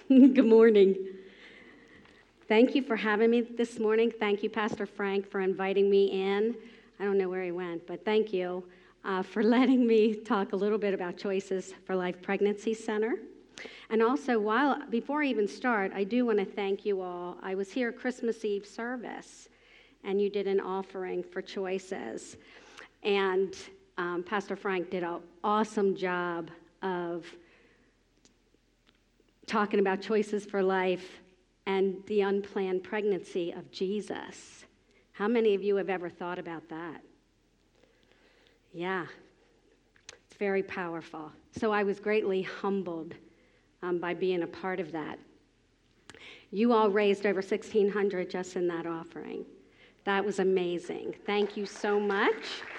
Good morning. Thank you for having me this morning. Thank you, Pastor Frank, for inviting me in. I don't know where he went, but thank you for letting me talk a little bit about Choices for Life Pregnancy Center. And also, before I even start, I do want to thank you all. I was here at Christmas Eve service, and you did an offering for Choices. And Pastor Frank did an awesome job of talking about Choices for Life and the unplanned pregnancy of Jesus. How many of you have ever thought about that? Yeah, it's very powerful. So I was greatly humbled by being a part of that. You all raised over $1,600 just in that offering. That was amazing. Thank you so much.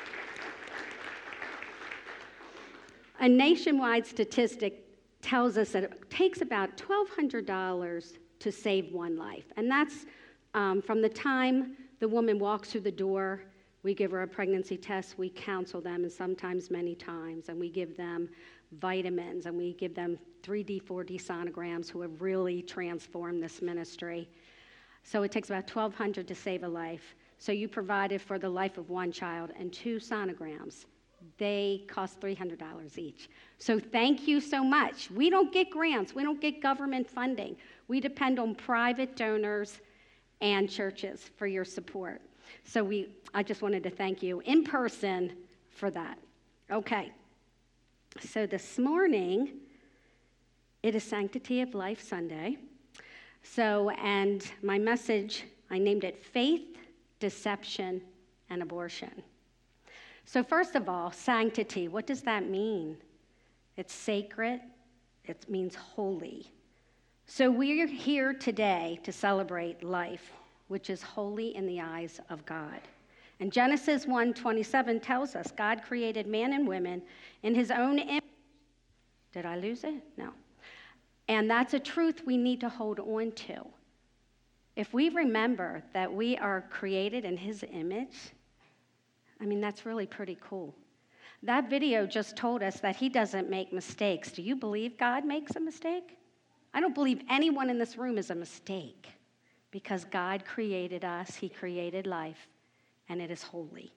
A nationwide statistic tells us that it takes about $1,200 to save one life. And that's from the time the woman walks through the door, we give her a pregnancy test, we counsel them, and sometimes many times, and we give them vitamins, and we give them 3D, 4D sonograms who have really transformed this ministry. So it takes about $1,200 to save a life. So you provided for the life of one child and 2 sonograms. They cost $300 each. So thank you so much. We don't get grants. We don't get government funding. We depend on private donors and churches for your support. So I just wanted to thank you in person for that. Okay. So this morning, it is Sanctity of Life Sunday. And my message, I named it Faith, Deception, and Abortion. So first of all, sanctity, what does that mean? It's sacred, it means holy. So we're here today to celebrate life, which is holy in the eyes of God. And Genesis 1:27 tells us God created man and women in his own image. Did I lose it? No. And that's a truth we need to hold on to. If we remember that we are created in his image, that's really pretty cool. That video just told us that he doesn't make mistakes. Do you believe God makes a mistake? I don't believe anyone in this room is a mistake because God created us, he created life, and it is holy.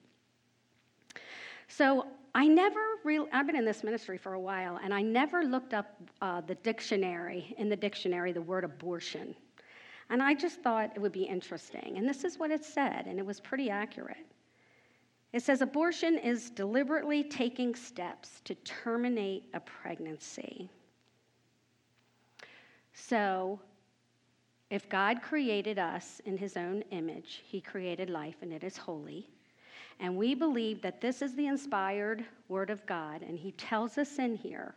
So I've been in this ministry for a while, and I never looked up in the dictionary, the word abortion. And I just thought it would be interesting. And this is what it said, and it was pretty accurate. It says, abortion is deliberately taking steps to terminate a pregnancy. So, if God created us in his own image, he created life, and it is holy, and we believe that this is the inspired word of God, and he tells us in here,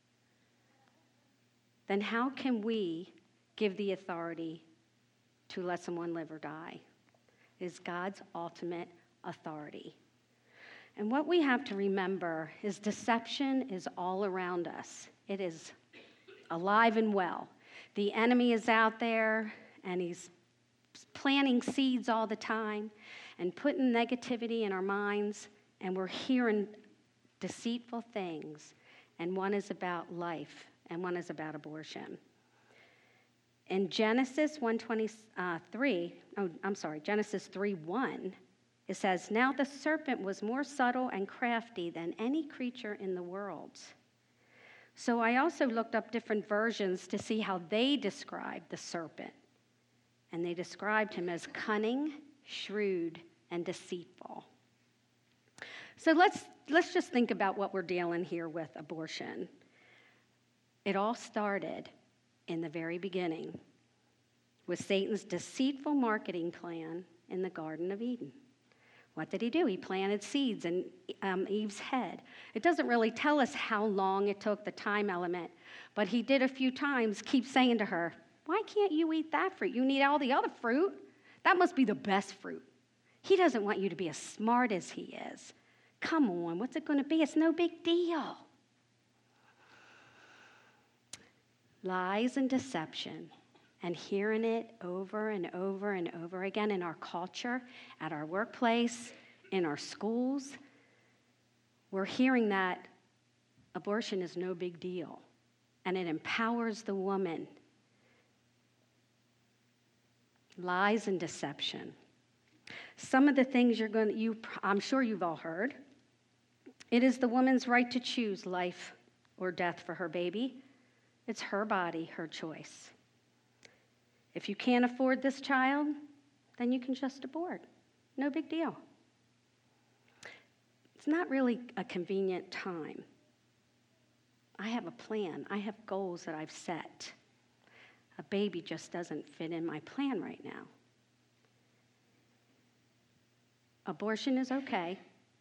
then how can we give the authority to let someone live or die? It is God's ultimate authority. And what we have to remember is deception is all around us. It is alive and well. The enemy is out there, and he's planting seeds all the time and putting negativity in our minds, and we're hearing deceitful things, and one is about life, and one is about abortion. In Genesis 3:1, it says, now the serpent was more subtle and crafty than any creature in the world. So I also looked up different versions to see how they described the serpent. And they described him as cunning, shrewd, and deceitful. So let's just think about what we're dealing here with abortion. It all started in the very beginning with Satan's deceitful marketing plan in the Garden of Eden. What did he do? He planted seeds in Eve's head. It doesn't really tell us how long it took, the time element, but he did a few times keep saying to her, why can't you eat that fruit? You need all the other fruit. That must be the best fruit. He doesn't want you to be as smart as he is. Come on, what's it going to be? It's no big deal. Lies and deception. And hearing it over and over and over again in our culture, at our workplace, in our schools, we're hearing that abortion is no big deal. And it empowers the woman lies and deception. Some of the things I'm sure you've all heard. It is the woman's right to choose life or death for her baby. It's her body, her choice. If you can't afford this child, then you can just abort. No big deal. It's not really a convenient time. I have a plan. I have goals that I've set. A baby just doesn't fit in my plan right now. Abortion is okay.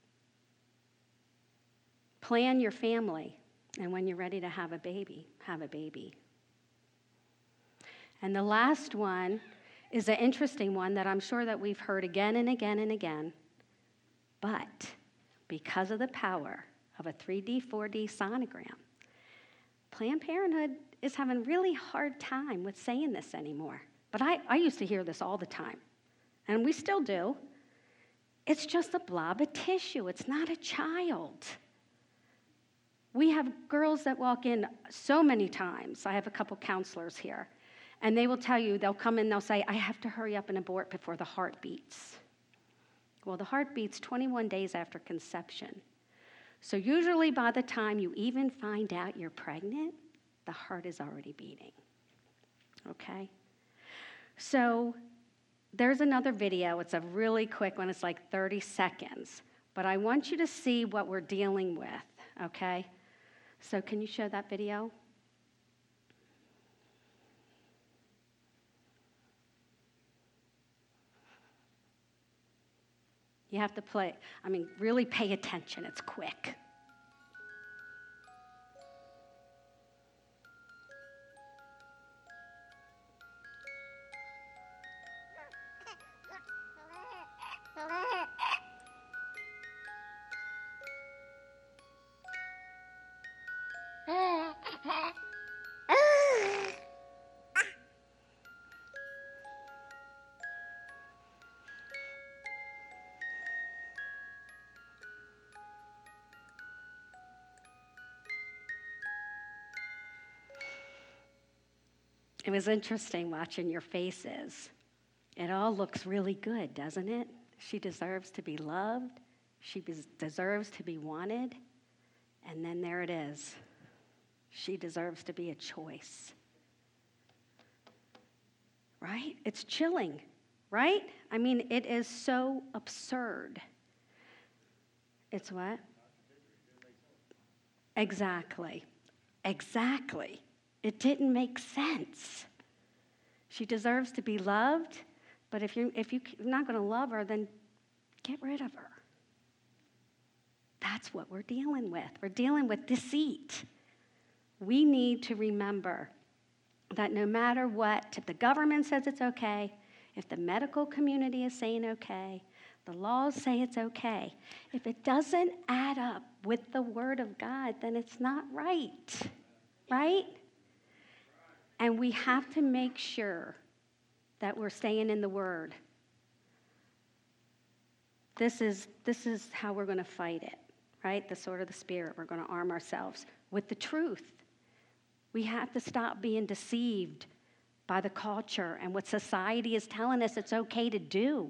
Plan your family, and when you're ready to have a baby, have a baby. And the last one is an interesting one that I'm sure that we've heard again and again and again. But because of the power of a 3D, 4D sonogram, Planned Parenthood is having a really hard time with saying this anymore. But I used to hear this all the time, and we still do. It's just a blob of tissue. It's not a child. We have girls that walk in so many times. I have a couple counselors here, and they will tell you, they'll come in, they'll say, I have to hurry up and abort before the heart beats. Well, the heart beats 21 days after conception. So usually by the time you even find out you're pregnant, the heart is already beating. Okay? So there's another video. It's a really quick one. It's like 30 seconds. But I want you to see what we're dealing with, okay? So can you show that video? You have to really pay attention. It's quick. It was interesting watching your faces. It all looks really good, doesn't it? She deserves to be loved. She deserves to be wanted. And then there it is. She deserves to be a choice. Right? It's chilling, right? I mean, it is so absurd. It's what? Exactly. It didn't make sense. She deserves to be loved, but if you're not going to love her, then get rid of her. That's what we're dealing with. We're dealing with deceit. We need to remember that no matter what, if the government says it's okay, if the medical community is saying okay, the laws say it's okay, if it doesn't add up with the Word of God, then it's not right, right? And we have to make sure that we're staying in the Word. This is how we're going to fight it, right? The sword of the Spirit. We're going to arm ourselves with the truth. We have to stop being deceived by the culture and what society is telling us it's okay to do.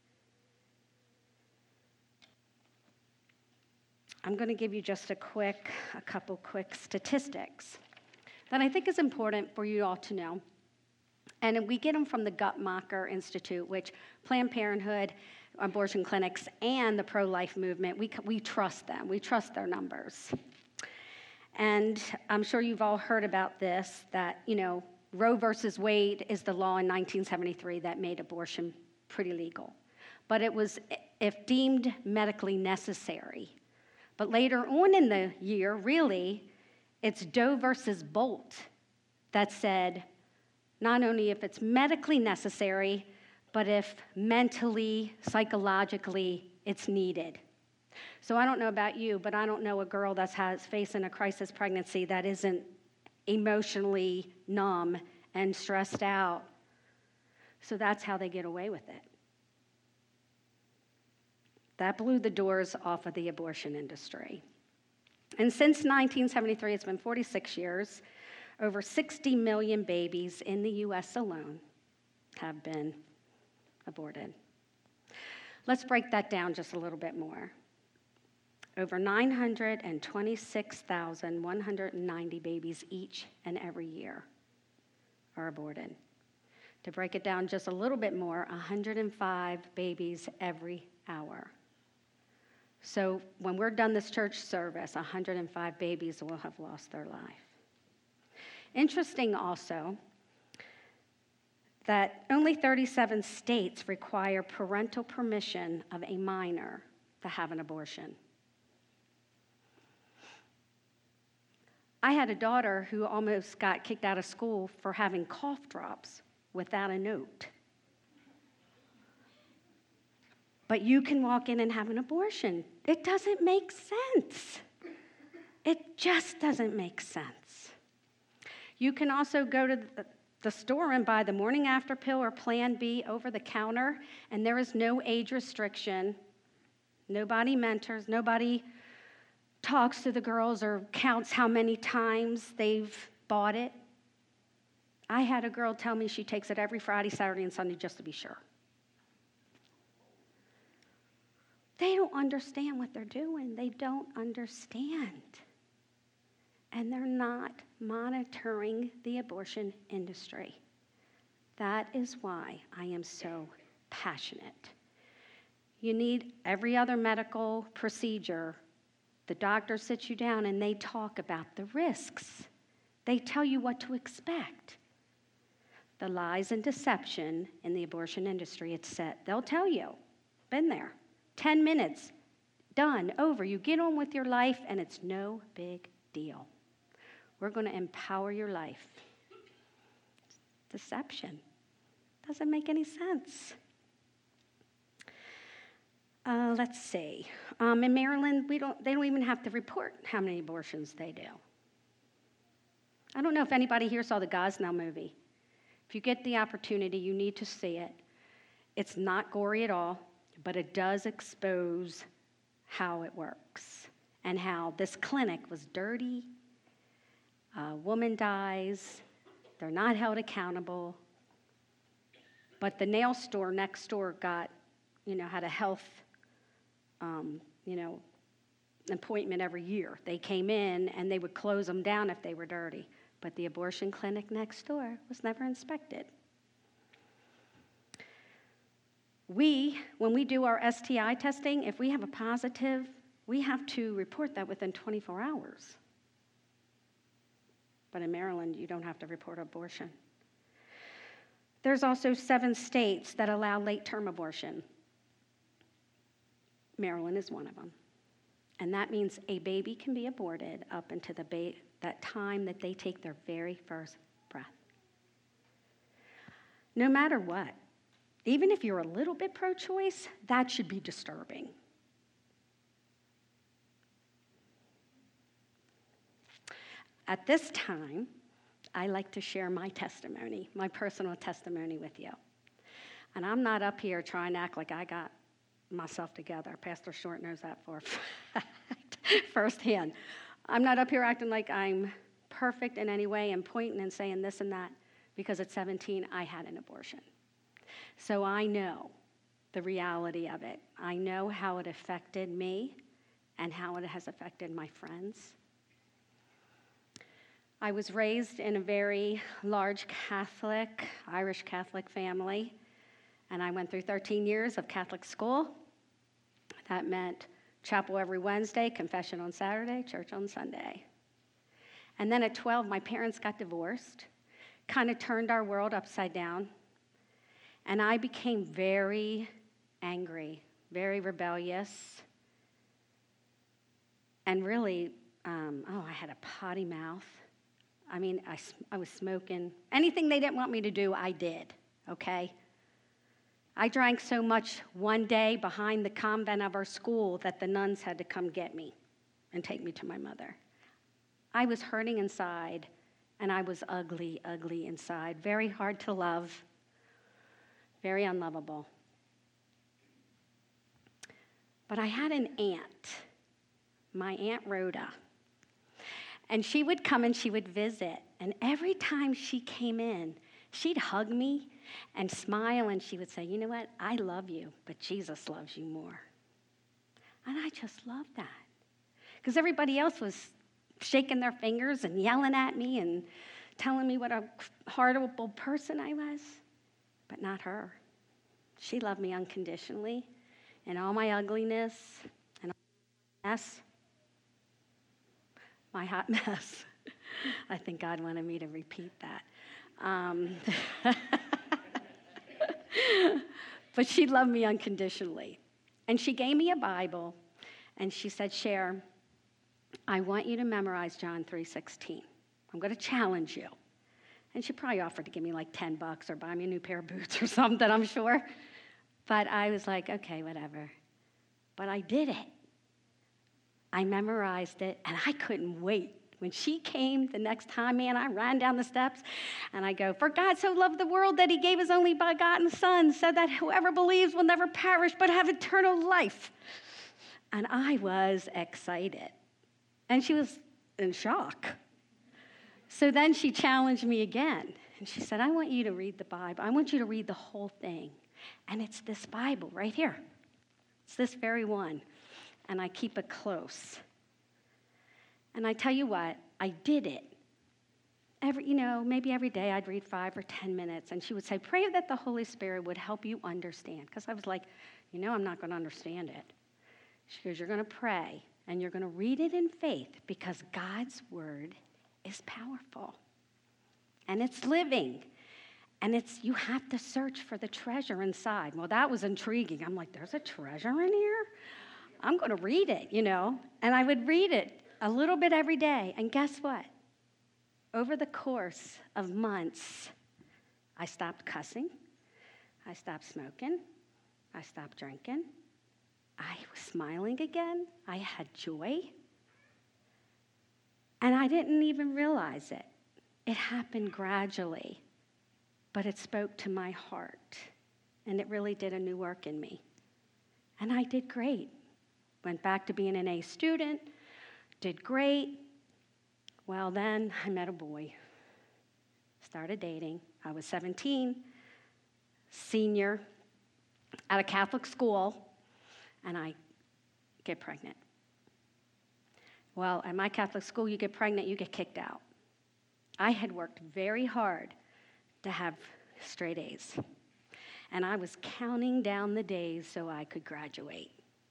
I'm going to give you just a couple quick statistics that I think is important for you all to know. And we get them from the Guttmacher Institute, which Planned Parenthood, abortion clinics, and the pro-life movement, we trust them. We trust their numbers. And I'm sure you've all heard about this, that, Roe versus Wade is the law in 1973 that made abortion pretty legal. But it was if deemed medically necessary. But later on in the year, really, it's Doe versus Bolt that said not only if it's medically necessary, but if mentally, psychologically, it's needed. So I don't know about you, but I don't know a girl that's facing a crisis pregnancy that isn't emotionally numb and stressed out. So that's how they get away with it. That blew the doors off of the abortion industry. And since 1973, it's been 46 years, over 60 million babies in the U.S. alone have been aborted. Let's break that down just a little bit more. Over 926,190 babies each and every year are aborted. To break it down just a little bit more, 105 babies every hour. So when we're done this church service, 105 babies will have lost their life. Interesting also that only 37 states require parental permission of a minor to have an abortion. I had a daughter who almost got kicked out of school for having cough drops without a note. But you can walk in and have an abortion. It doesn't make sense. It just doesn't make sense. You can also go to the store and buy the morning after pill or Plan B over the counter, and there is no age restriction. Nobody mentors, nobody talks to the girls or counts how many times they've bought it. I had a girl tell me she takes it every Friday, Saturday, and Sunday just to be sure. They don't understand what they're doing. They don't understand. And they're not monitoring the abortion industry. That is why I am so passionate. You need every other medical procedure. The doctor sits you down and they talk about the risks. They tell you what to expect. The lies and deception in the abortion industry, it's set. They'll tell you, been there, 10 minutes, done, over. You get on with your life and it's no big deal. We're going to empower your life. Deception. Doesn't make any sense. Let's see. In Maryland, they don't even have to report how many abortions they do. I don't know if anybody here saw the Gosnell movie. If you get the opportunity, you need to see it. It's not gory at all, but it does expose how it works and how this clinic was dirty. A woman dies. They're not held accountable. But the nail store next door had a health appointment every year. They came in and they would close them down if they were dirty. But the abortion clinic next door was never inspected. When we do our STI testing, if we have a positive, we have to report that within 24 hours. But in Maryland, you don't have to report abortion. There's also 7 states that allow late-term abortion. Maryland is one of them. And that means a baby can be aborted up until that time that they take their very first breath. No matter what, even if you're a little bit pro-choice, that should be disturbing. At this time, I like to share my testimony, my personal testimony with you. And I'm not up here trying to act like I got myself together. Pastor Short knows that for a fact, firsthand. I'm not up here acting like I'm perfect in any way and pointing and saying this and that, because at 17, I had an abortion. So I know the reality of it. I know how it affected me and how it has affected my friends. I was raised in a very large Catholic, Irish Catholic family, and I went through 13 years of Catholic school. That meant chapel every Wednesday, confession on Saturday, church on Sunday. And then at 12, my parents got divorced, kind of turned our world upside down, and I became very angry, very rebellious, and really, I had a potty mouth. I mean, I was smoking. Anything they didn't want me to do, I did, okay? I drank so much one day behind the convent of our school that the nuns had to come get me and take me to my mother. I was hurting inside, and I was ugly, ugly inside. Very hard to love, very unlovable. But I had an aunt, my Aunt Rhoda. And she would come and she would visit. And every time she came in, she'd hug me and smile, and she would say, you know what, I love you, but Jesus loves you more. And I just loved that. Because everybody else was shaking their fingers and yelling at me and telling me what a horrible person I was, but not her. She loved me unconditionally in all my ugliness and all my mess, my hot mess. I think God wanted me to repeat that. But she loved me unconditionally. And she gave me a Bible, and she said, Cher, I want you to memorize John 3:16. I'm going to challenge you. And she probably offered to give me like $10 or buy me a new pair of boots or something, I'm sure. But I was like, okay, whatever. But I did it. I memorized it, and I couldn't wait. When she came the next time, man, I ran down the steps, and I go, for God so loved the world that he gave his only begotten son, so that whoever believes will never perish but have eternal life. And I was excited. And she was in shock. So then she challenged me again, and she said, I want you to read the Bible. I want you to read the whole thing. And it's this Bible right here. It's this very one. And I keep it close. And I tell you what, I did it. Maybe every day I'd read 5 or 10 minutes, and she would say, pray that the Holy Spirit would help you understand. Because I was like, I'm not going to understand it. She goes, you're going to pray, and you're going to read it in faith, because God's word is powerful. And it's living. And you have to search for the treasure inside. Well, that was intriguing. I'm like, there's a treasure in here? I'm going to read it, And I would read it a little bit every day. And guess what? Over the course of months, I stopped cussing. I stopped smoking. I stopped drinking. I was smiling again. I had joy. And I didn't even realize it. It happened gradually, but it spoke to my heart, and it really did a new work in me. And I did great. Went back to being an A student, did great. Well, then I met a boy, started dating. I was 17, senior at a Catholic school, and I get pregnant. Well, at my Catholic school, you get pregnant, you get kicked out. I had worked very hard to have straight A's, and I was counting down the days so I could graduate.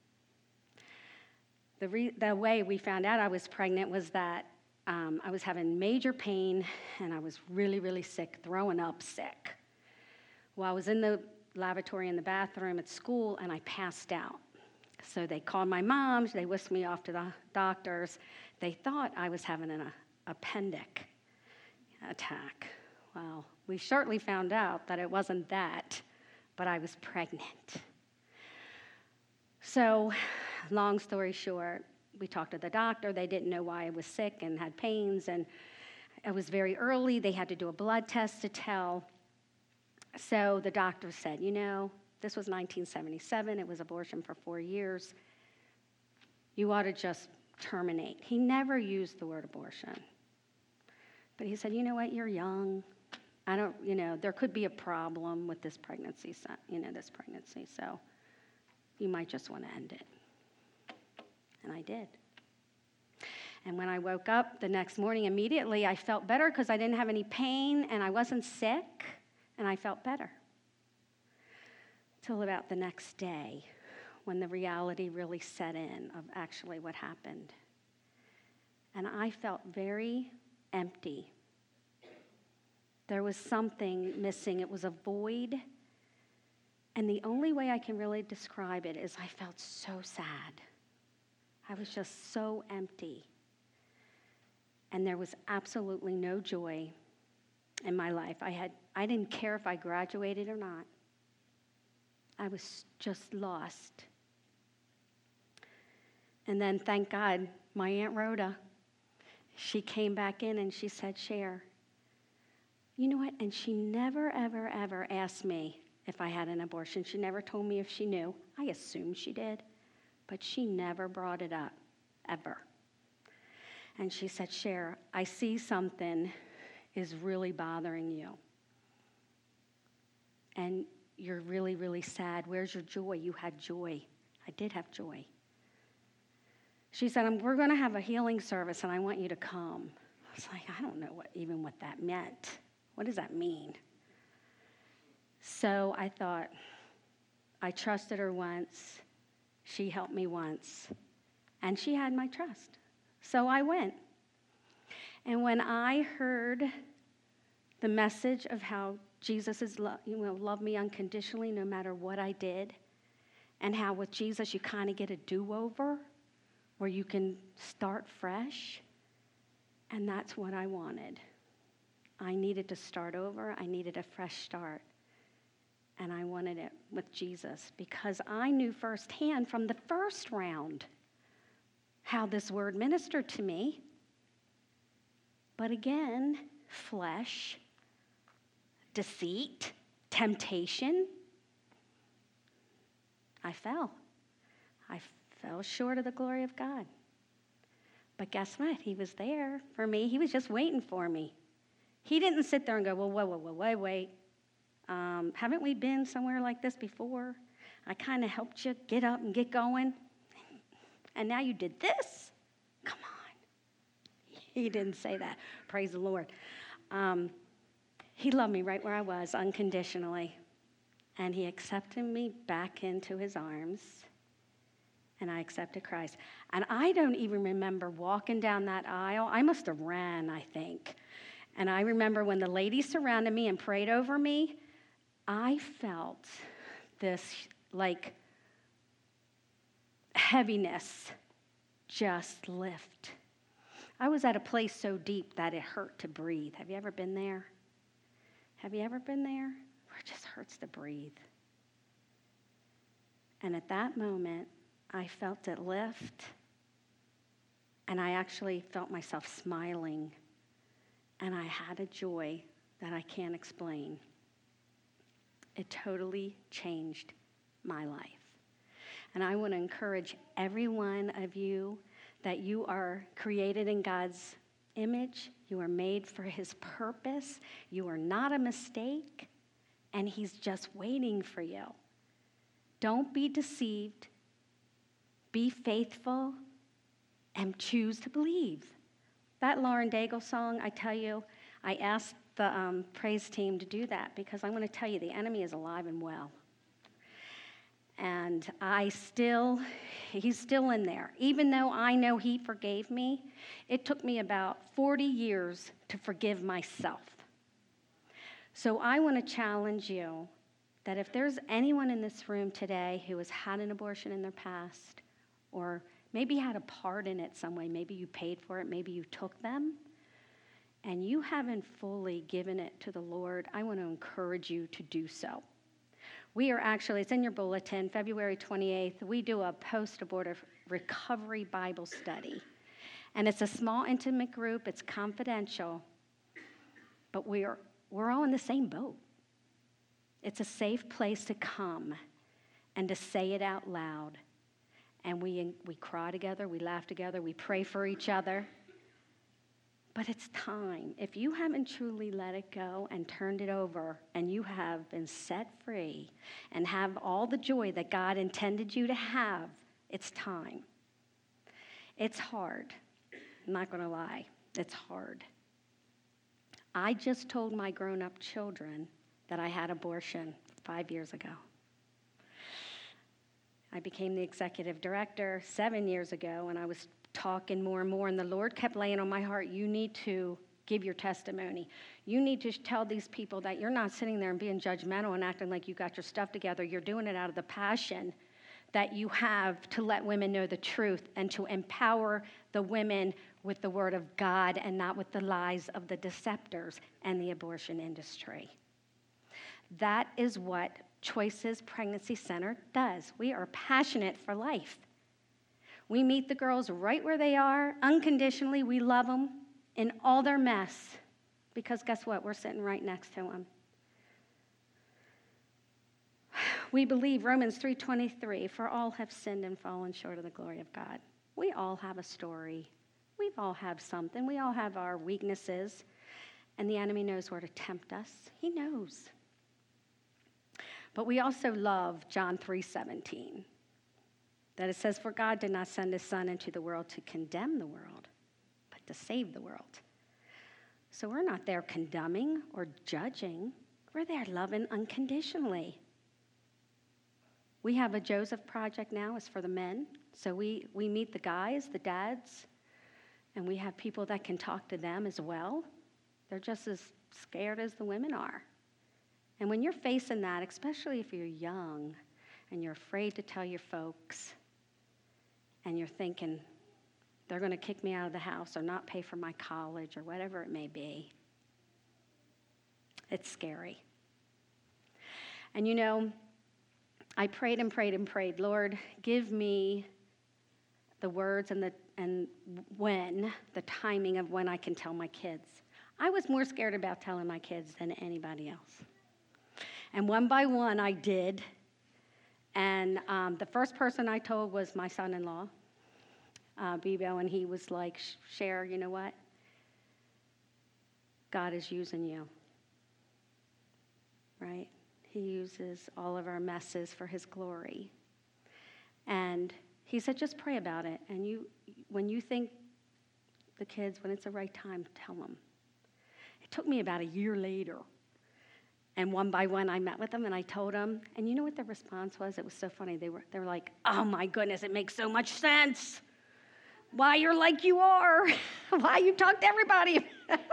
The way we found out I was pregnant was that I was having major pain, and I was really, really sick, throwing up sick. Well, I was in the lavatory in the bathroom at school, and I passed out. So they called my mom. They whisked me off to the doctors. They thought I was having an appendix attack. Well, we shortly found out that it wasn't that, but I was pregnant. So, long story short, we talked to the doctor. They didn't know why I was sick and had pains, and it was very early. They had to do a blood test to tell. So the doctor said, this was 1977. It was abortion for 4 years. You ought to just terminate. He never used the word abortion. But he said, you know what, you're young. There could be a problem with this pregnancy, so you might just want to end it. And I did. And when I woke up the next morning, immediately I felt better because I didn't have any pain and I wasn't sick, and I felt better. Till about the next day, when the reality really set in of actually what happened. And I felt very empty. There was something missing. It was a void. And the only way I can really describe it is I felt so sad. I was just so empty. And there was absolutely no joy in my life. I didn't care if I graduated or not. I was just lost. And then, thank God, my Aunt Rhoda, she came back in and she said, Cher, you know what? And she never, ever, ever asked me if I had an abortion. She never told me if she knew. I assumed she did. But she never brought it up, ever. And she said, Cher, I see something is really bothering you. and you're really, really sad. Where's your joy? You had joy. I did have joy. She said, we're going to have a healing service, and I want you to come. I was like, I don't know what that meant. What does that mean? So I thought, I trusted her once. She helped me once. And she had my trust. So I went. And when I heard the message of how Jesus is loved me unconditionally no matter what I did, and how with Jesus you kind of get a do-over where you can start fresh, and that's what I wanted. I needed to start over. I needed a fresh start. And I wanted it with Jesus because I knew firsthand from the first round how this word ministered to me. But again, flesh, deceit, temptation. I fell short of the glory of God. But guess what? He was there for me. He was just waiting for me. He didn't sit there and go, well, wait. Haven't we been somewhere like this before? I kind of helped you get up and get going. And now you did this? Come on. He didn't say that. Praise the Lord. He loved me right where I was, unconditionally. And he accepted me back into his arms. And I accepted Christ. And I don't even remember walking down that aisle. I must have ran, I think. And I remember when the ladies surrounded me and prayed over me, I felt this like heaviness just lift. I was at a place so deep that it hurt to breathe. Have you ever been there? Have you ever been there? Where it just hurts to breathe. And at that moment, I felt it lift, and I actually felt myself smiling, and I had a joy that I can't explain. It totally changed my life. And I want to encourage every one of you that you are created in God's image. You are made for his purpose. You are not a mistake, and he's just waiting for you. Don't be deceived. Be faithful and choose to believe. That Lauren Daigle song, I tell you, I asked the praise team to do that because I want to tell you the enemy is alive and well. And he's still in there. Even though I know he forgave me, it took me about 40 years to forgive myself. So I want to challenge you that if there's anyone in this room today who has had an abortion in their past, or maybe had a part in it some way, maybe you paid for it, maybe you took them, and you haven't fully given it to the Lord, I want to encourage you to do so. We are actually, it's in your bulletin, February 28th, we do a post-abortive recovery Bible study. And it's a small, intimate group. It's confidential. But we're all in the same boat. It's a safe place to come and to say it out loud. And we cry together, we laugh together, we pray for each other. But it's time. If you haven't truly let it go and turned it over, and you have been set free and have all the joy that God intended you to have, it's time. It's hard. I'm not going to lie. It's hard. I just told my grown-up children that I had abortion 5 years ago. I became the executive director 7 years ago, and I was talking more and more, and the Lord kept laying on my heart, you need to give your testimony. You need to tell these people that you're not sitting there and being judgmental and acting like you got your stuff together. You're doing it out of the passion that you have to let women know the truth and to empower the women with the word of God and not with the lies of the deceptors and the abortion industry. That is what Choices Pregnancy Center does. We are passionate for life. We meet the girls right where they are, unconditionally. We love them in all their mess because guess what? We're sitting right next to them. We believe Romans 3:23, for all have sinned and fallen short of the glory of God. We all have a story. We all have something. We all have our weaknesses, and the enemy knows where to tempt us. He knows. But we also love John 3:17, that it says, "For God did not send his Son into the world to condemn the world, but to save the world." So we're not there condemning or judging. We're there loving unconditionally. We have a Joseph Project now. It's for the men. So we meet the guys, the dads, and we have people that can talk to them as well. They're just as scared as the women are. And when you're facing that, especially if you're young and you're afraid to tell your folks, and you're thinking, they're going to kick me out of the house or not pay for my college or whatever it may be, it's scary. And you know, I prayed and prayed and prayed, Lord, give me the words and the timing of when I can tell my kids. I was more scared about telling my kids than anybody else. And one by one, I did. And the first person I told was my son-in-law, Bibo, and he was like, Cher, you know what? God is using you, right? He uses all of our messes for his glory. And he said, just pray about it. And when you think the kids, when it's the right time, tell them. It took me about a year later. And one by one, I met with them and I told them. And you know what the response was? It was so funny. They were like, oh my goodness, it makes so much sense. Why you're like you are. Why you talk to everybody.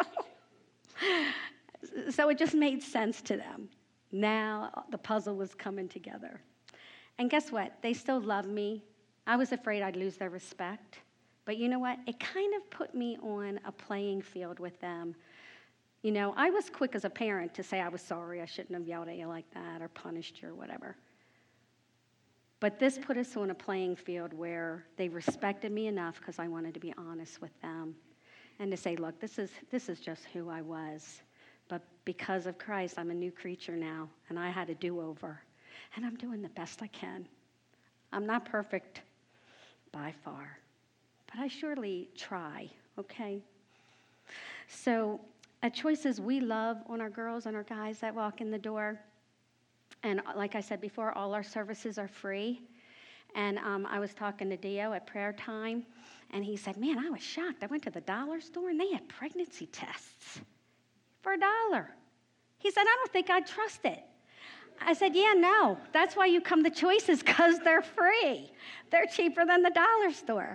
So it just made sense to them. Now the puzzle was coming together. And guess what? They still love me. I was afraid I'd lose their respect. But you know what? It kind of put me on a playing field with them. You know, I was quick as a parent to say I was sorry, I shouldn't have yelled at you like that or punished you or whatever. But this put us on a playing field where they respected me enough because I wanted to be honest with them and to say, look, this is just who I was. But because of Christ, I'm a new creature now, and I had a do-over. And I'm doing the best I can. I'm not perfect by far, but I surely try, okay? So at Choices, we love on our girls and our guys that walk in the door. And like I said before, all our services are free. And I was talking to Dio at prayer time, and he said, man, I was shocked. I went to the dollar store, and they had pregnancy tests for $1. He said, I don't think I'd trust it. I said, yeah, no. That's why you come to Choices, because they're free. They're cheaper than the dollar store.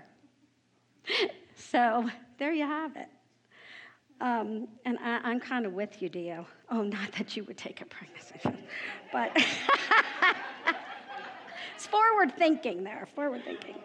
So there you have it. And I'm kind of with you, Dio. Oh, not that you would take a pregnancy test, but it's forward thinking there, forward thinking.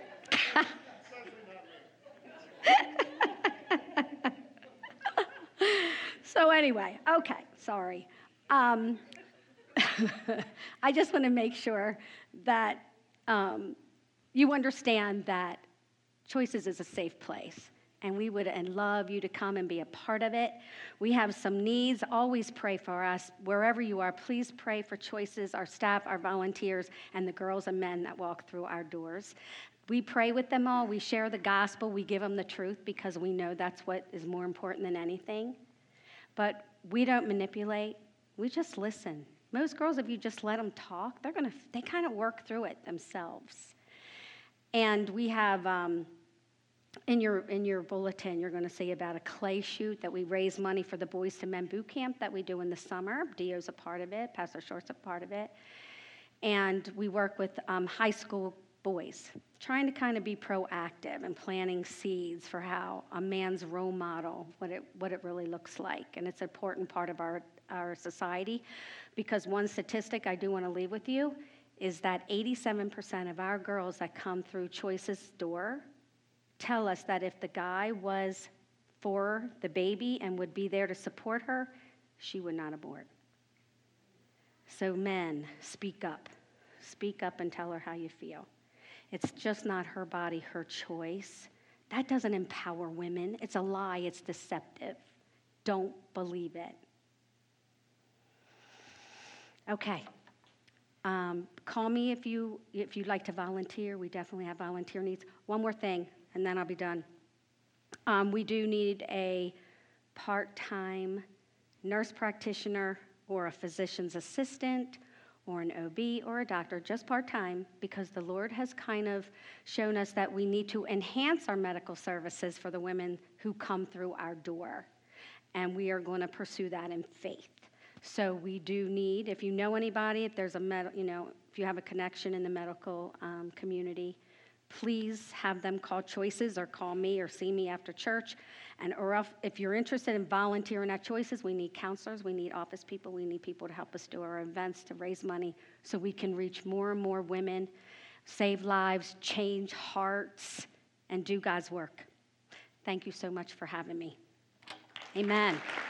So anyway, okay, sorry. I just want to make sure that you understand that Choices is a safe place. And we would love you to come and be a part of it. We have some needs. Always pray for us. Wherever you are, please pray for Choices, our staff, our volunteers, and the girls and men that walk through our doors. We pray with them all. We share the gospel. We give them the truth because we know that's what is more important than anything. But we don't manipulate. We just listen. Most girls, if you just let them talk, they kind of work through it themselves. And we have... In your bulletin, you're going to see about a clay shoot that we raise money for the Boys to Men boot camp that we do in the summer. Dio's a part of it. Pastor Short's a part of it. And we work with high school boys, trying to kind of be proactive and planting seeds for how a man's role model, what it really looks like. And it's an important part of our society because one statistic I do want to leave with you is that 87% of our girls that come through Choices door tell us that if the guy was for the baby and would be there to support her, she would not abort. So men, speak up. Speak up and tell her how you feel. It's just not her body, her choice. That doesn't empower women. It's a lie. It's deceptive. Don't believe it. Okay. Call me if you'd like to volunteer. We definitely have volunteer needs. One more thing, and then I'll be done. We do need a part-time nurse practitioner or a physician's assistant or an OB or a doctor, just part-time, because the Lord has kind of shown us that we need to enhance our medical services for the women who come through our door. And we are going to pursue that in faith. So we do need, if you know anybody, if there's if you have a connection in the medical community, please have them call Choices or call me or see me after church. Or if you're interested in volunteering at Choices, we need counselors, we need office people, we need people to help us do our events to raise money so we can reach more and more women, save lives, change hearts, and do God's work. Thank you so much for having me. Amen.